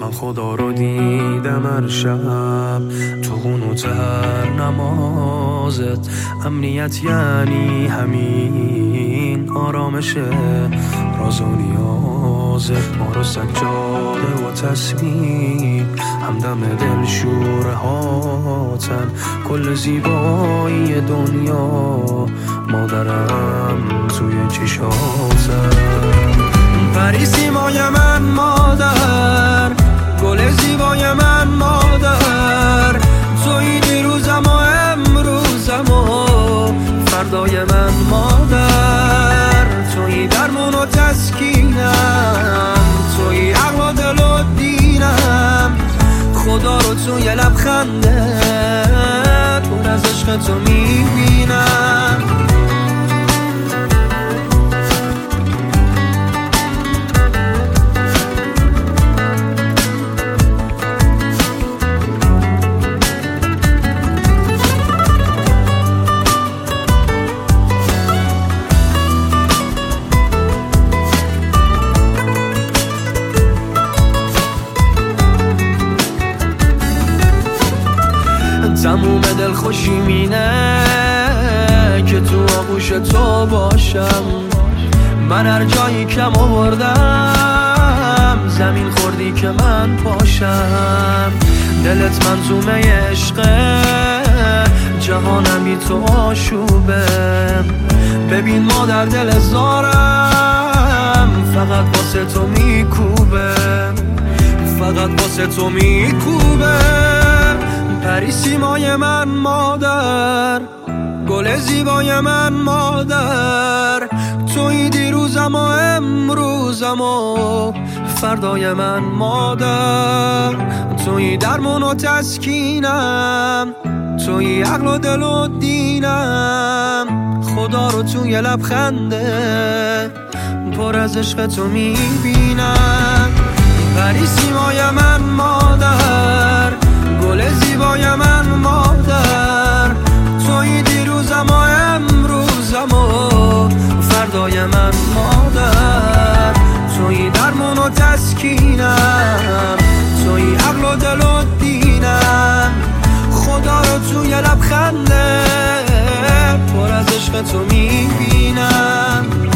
من خدا رو دیدم هر شب تو قنوتر نمازت. امنیت یعنی همین آرامش راز و نیازت. ما رو سجاده و تسبیح همدم دل شوره هاتن. کل زیبایی دنیا مادرم توی چشاتن. پری سیمای من مادر، گل زیبای من مادر. توی دیروزم و امروزم و فردای من مادر. توی درمون و تسکینم، توی عقل و دل و دینم. خدا رو توی لبخنده پر از عشق تو میبینم. تموم دل خوشی مینه که تو آغوش تو باشم. من هر جایی کم آوردم زمین خوردی که من پاشم. دلت منظومه عشقه، جهانم بی تو آشوبه. ببین مادر دل زارم فقط واسه تو میکوبه، فقط واسه تو میکوبه. پری سیمای من مادر، گل زیبای من مادر. توی دیروزم و امروزم و فردای من مادر. توی درمون و تسکینم، توی عقل و دل و دینم. خدا رو توی لبخنده پر از عشق تو میبینم. پری سیمای من مادر، گل زیبای من مادر. توی دیروزم و امروزم و فردای من مادر. توی درمون و تسکینم، توی عقل و دل و دینم. خدا رو توی لبخنده پر از عشق تو میبینم.